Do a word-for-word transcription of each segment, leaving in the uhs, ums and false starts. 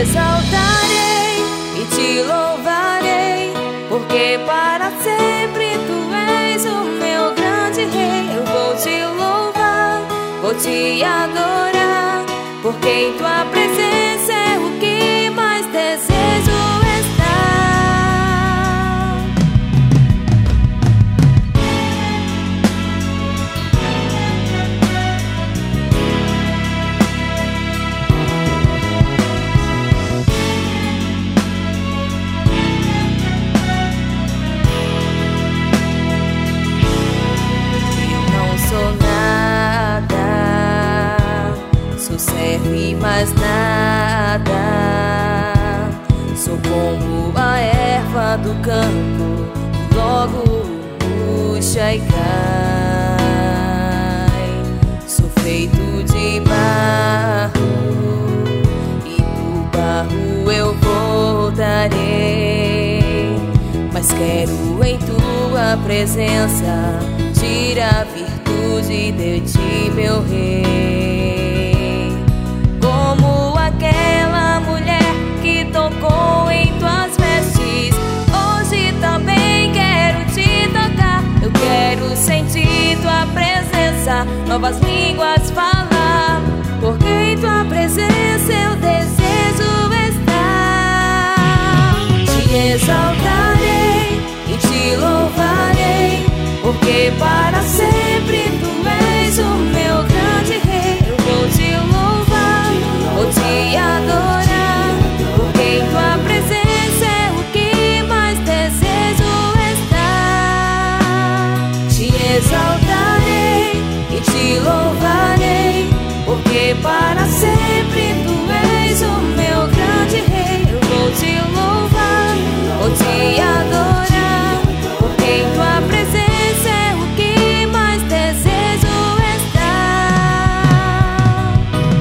exaltarei e te louvarei, porque para sempre tu és o meu grande rei. Eu vou te louvar, vou te adorar, porque em tua presença é o que mais desejo estar. Sou servo e mais nada, sou como a erva do campo, logo murcha e cai. Sou feito de barro e do barro eu voltarei, mas quero em tua presença tirar a virtude de ti, meu rei. Como aquela mulher que tocou em tuas vestes, hoje também quero te tocar. Eu quero sentir tua presença, novas línguas falar, porque em tua presença eu desejo estar. Te exaltarei e te louvarei, porque para sempre tu és o meu grande rei. Eu vou te louvar, vou te adorar, porque em tua presença é o que mais desejo estar. Te exaltarei e te louvarei, porque para sempre tu és o meu grande rei. Eu vou te louvar, vou te adorar, porque em tua presença é o que mais desejo estar.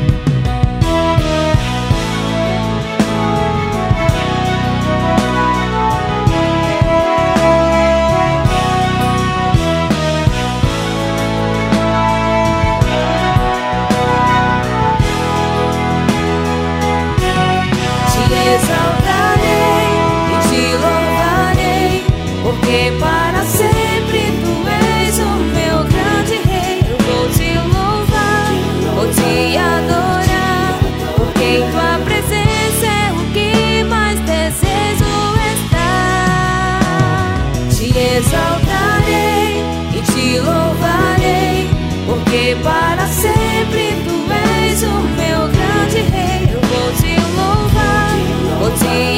Te exaltarei e te louvarei, porque para sempre tu és o meu grande rei. Eu vou te louvar, vou te adorar, porque em tua presença é o que mais desejo estar. Te exaltarei e te louvarei, porque para sempre tu és o meu grande rei. Eu vou te louvar, vou te